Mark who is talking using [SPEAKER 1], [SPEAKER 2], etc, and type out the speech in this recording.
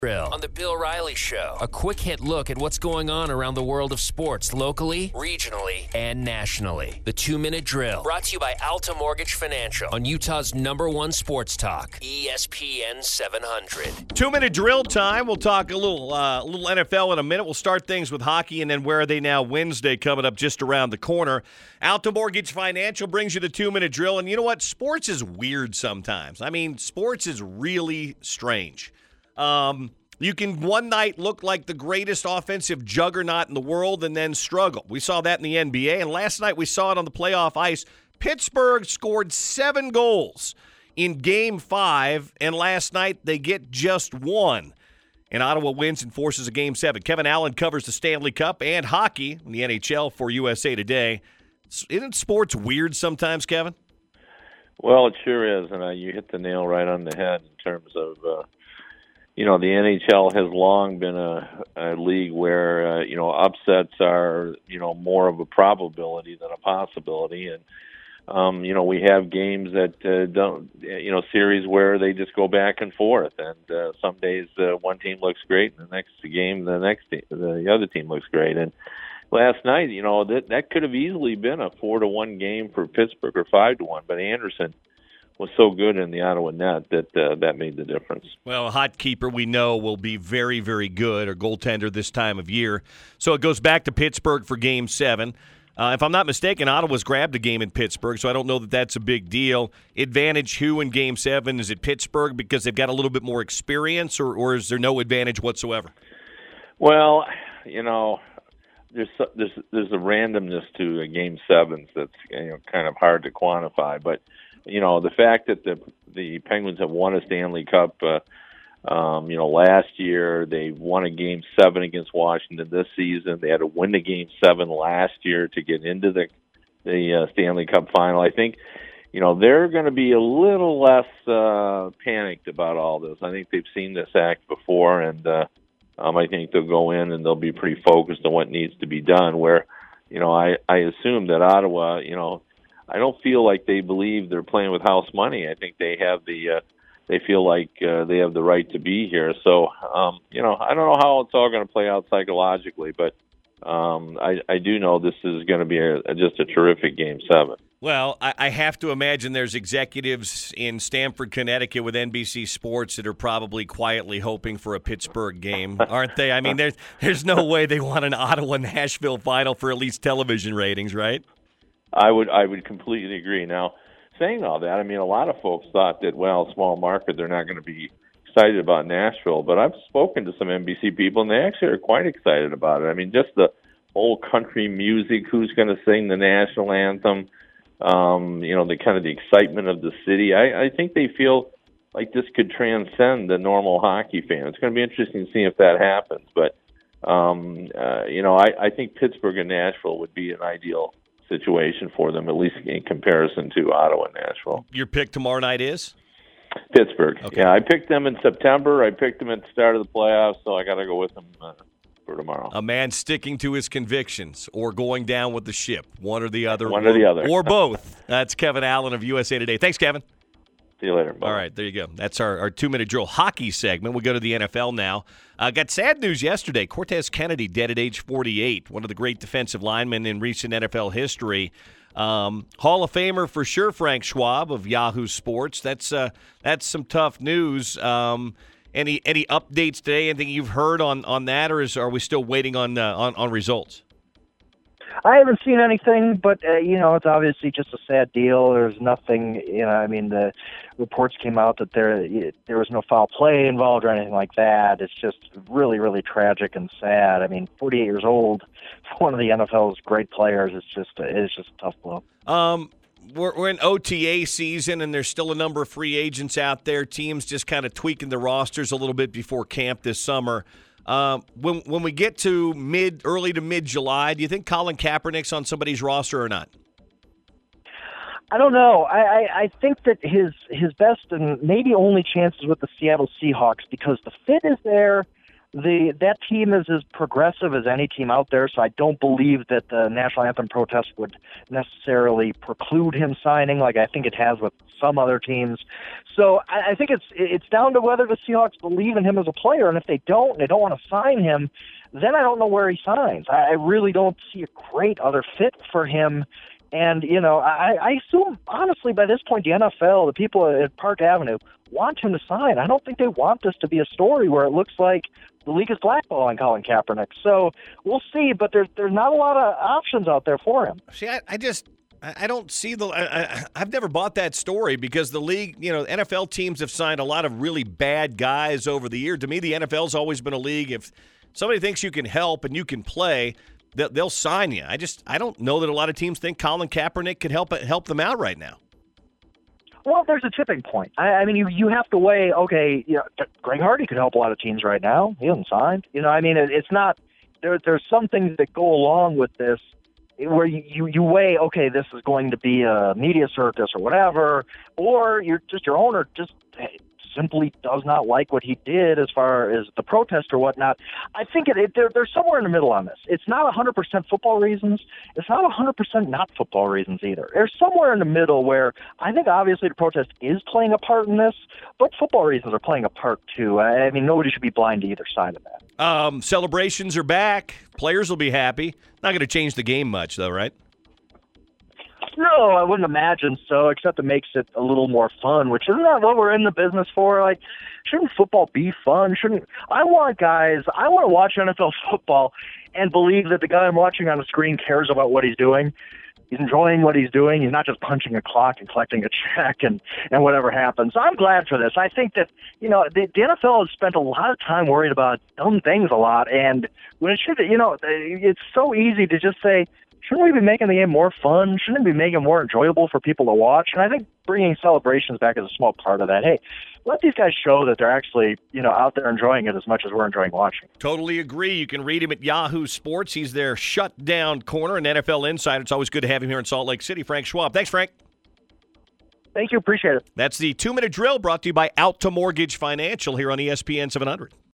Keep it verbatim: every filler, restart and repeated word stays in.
[SPEAKER 1] Drill on the Bill Riley Show. A quick hit look at what's going on around the world of sports, locally, regionally, and nationally. The two-minute drill, brought to you by Alta Mortgage Financial on Utah's number one sports talk, E S P N seven hundred.
[SPEAKER 2] Two-minute drill time. We'll talk a little, uh, a little N F L in a minute. We'll start things with hockey, and then Where Are They Now Wednesday coming up just around the corner. Alta Mortgage Financial brings you the two-minute drill, and you know what? Sports is weird sometimes. I mean, sports is really strange. Um, you can one night look like the greatest offensive juggernaut in the world and then struggle. We saw that in the N B A, and last night we saw it on the playoff ice. Pittsburgh scored seven goals in Game five, and last night they get just one. And Ottawa wins and forces a Game seven. Kevin Allen covers the Stanley Cup and hockey in the N H L for U S A Today. Isn't sports weird sometimes, Kevin?
[SPEAKER 3] Well, it sure is, and uh, you hit the nail right on the head in terms of, uh, you know, the N H L has long been a, a league where, uh, you know, upsets are, you know, more of a probability than a possibility. And, um, you know, we have games that uh, don't, you know, series where they just go back and forth. And uh, some days uh, one team looks great, and the next game, the next team, the other team looks great. And last night, you know, that that could have easily been a four to one game for Pittsburgh or five to one, but Anderson was so good in the Ottawa net that uh, that made the difference.
[SPEAKER 2] Well, a hot keeper we know will be very, very good, or goaltender this time of year. So it goes back to Pittsburgh for Game seven. Uh, if I'm not mistaken, Ottawa's grabbed a game in Pittsburgh, so I don't know that that's a big deal. Advantage who in Game seven? Is it Pittsburgh because they've got a little bit more experience, or, or is there no advantage whatsoever?
[SPEAKER 3] Well, you know, there's there's there's a randomness to Game sevens that's, you know, kind of hard to quantify, but you know, the fact that the the Penguins have won a Stanley Cup, uh, um, you know, last year they won a Game seven against Washington this season. They had to win the Game seven last year to get into the the uh, Stanley Cup final. I think, you know, they're going to be a little less uh, panicked about all this. I think they've seen this act before, and uh, um, I think they'll go in and they'll be pretty focused on what needs to be done. Where, you know, I I assume that Ottawa, you know, I don't feel like they believe they're playing with house money. I think they have the, uh, they feel like uh, they have the right to be here. So, um, you know, I don't know how it's all going to play out psychologically, but um, I, I do know this is going to be a, a, just a terrific Game seven.
[SPEAKER 2] Well, I, I have to imagine there's executives in Stamford, Connecticut with N B C Sports that are probably quietly hoping for a Pittsburgh game, aren't they? I mean, there's, there's no way they want an Ottawa-Nashville final for at least television ratings, right?
[SPEAKER 3] I would I would completely agree. Now, saying all that, I mean, a lot of folks thought that, well, small market, they're not going to be excited about Nashville. But I've spoken to some N B C people, and they actually are quite excited about it. I mean, just the whole country music, who's going to sing the national anthem, um, you know, the kind of the excitement of the city. I, I think they feel like this could transcend the normal hockey fan. It's going to be interesting to see if that happens. But, um, uh, you know, I, I think Pittsburgh and Nashville would be an ideal situation for them, at least in comparison to Ottawa and Nashville.
[SPEAKER 2] Your pick tomorrow night is?
[SPEAKER 3] Pittsburgh.
[SPEAKER 2] Okay.
[SPEAKER 3] Yeah, I picked them in September. I picked them at the start of the playoffs, so I got to go with them uh, for tomorrow.
[SPEAKER 2] A man sticking to his convictions or going down with the ship, one or the other.
[SPEAKER 3] One or the other.
[SPEAKER 2] Or both. That's Kevin Allen of U S A Today. Thanks, Kevin.
[SPEAKER 3] See you later. Bye.
[SPEAKER 2] All right, there you go. That's our, our two-minute drill hockey segment. We go to the N F L now. Uh, got sad news yesterday. Cortez Kennedy dead at age forty-eight, one of the great defensive linemen in recent N F L history. Um, Hall of Famer for sure, Frank Schwab of Yahoo Sports. That's uh, that's some tough news. Um, any any updates today? Anything you've heard on, on that, or is are we still waiting on uh, on, on results?
[SPEAKER 4] I haven't seen anything, but, uh, you know, it's obviously just a sad deal. There's nothing, you know, I mean, the reports came out that there there was no foul play involved or anything like that. It's just really, really tragic and sad. I mean, forty-eight years old, one of the N F L's great players. It's just, it's just a tough blow.
[SPEAKER 2] Um, we're, we're in O T A season, and there's still a number of free agents out there. Teams just kind of tweaking the rosters a little bit before camp this summer. Um, when when we get to mid, early to mid July, do you think Colin Kaepernick's on somebody's roster or not?
[SPEAKER 4] I don't know. I, I, I think that his his best and maybe only chances with the Seattle Seahawks because the fit is there. the that team is as progressive as any team out there, so I don't believe that the national anthem protest would necessarily preclude him signing like I think it has with some other teams. So I, I think it's it's down to whether the Seahawks believe in him as a player, and if they don't, and they don't want to sign him, then I don't know where he signs. I, I really don't see a great other fit for him. And, you know, I, I assume, honestly, by this point, the N F L, the people at Park Avenue, want him to sign. I don't think they want this to be a story where it looks like the league is blackballing Colin Kaepernick. So we'll see, but there's, there's not a lot of options out there for him.
[SPEAKER 2] See, I, I just... I don't see the. I, I've never bought that story because the league, you know, N F L teams have signed a lot of really bad guys over the year. To me, the N F L's always been a league. If somebody thinks you can help and you can play, they'll sign you. I just, I don't know that a lot of teams think Colin Kaepernick could help help them out right now.
[SPEAKER 4] Well, there's a tipping point. I, I mean, you you have to weigh. Okay, you know, Greg Hardy could help a lot of teams right now. He hasn't signed. You know, I mean, it, it's not. There, there's some things that go along with this, where you, you, you weigh, okay, this is going to be a media circus or whatever, or you're just your owner just simply does not like what he did as far as the protest or whatnot. I think it, it, they're, they're somewhere in the middle on this. It's not one hundred percent football reasons. It's not one hundred percent not football reasons either. There's somewhere in the middle where I think obviously the protest is playing a part in this, but football reasons are playing a part too. I, I mean, nobody should be blind to either side of that.
[SPEAKER 2] Um, celebrations are back. Players will be happy. Not going to change the game much, though, right?
[SPEAKER 4] No, I wouldn't imagine so, except it makes it a little more fun, which isn't that what we're in the business for? Like, shouldn't football be fun? Shouldn't I want guys, I want to watch N F L football and believe that the guy I'm watching on the screen cares about what he's doing. He's enjoying what he's doing. He's not just punching a clock and collecting a check and, and whatever happens. So I'm glad for this. I think that, you know, the, the N F L has spent a lot of time worried about dumb things a lot. And when it should, you know, it's so easy to just say, shouldn't we be making the game more fun? Shouldn't we be making it more enjoyable for people to watch? And I think bringing celebrations back is a small part of that. Hey, let these guys show that they're actually, you know, out there enjoying it as much as we're enjoying watching.
[SPEAKER 2] Totally agree. You can read him at Yahoo Sports. He's their shutdown corner and N F L insider. It's always good to have him here in Salt Lake City. Frank Schwab. Thanks, Frank.
[SPEAKER 4] Thank you. Appreciate it.
[SPEAKER 2] That's the two-minute drill brought to you by Alta Mortgage Financial here on E S P N seven hundred.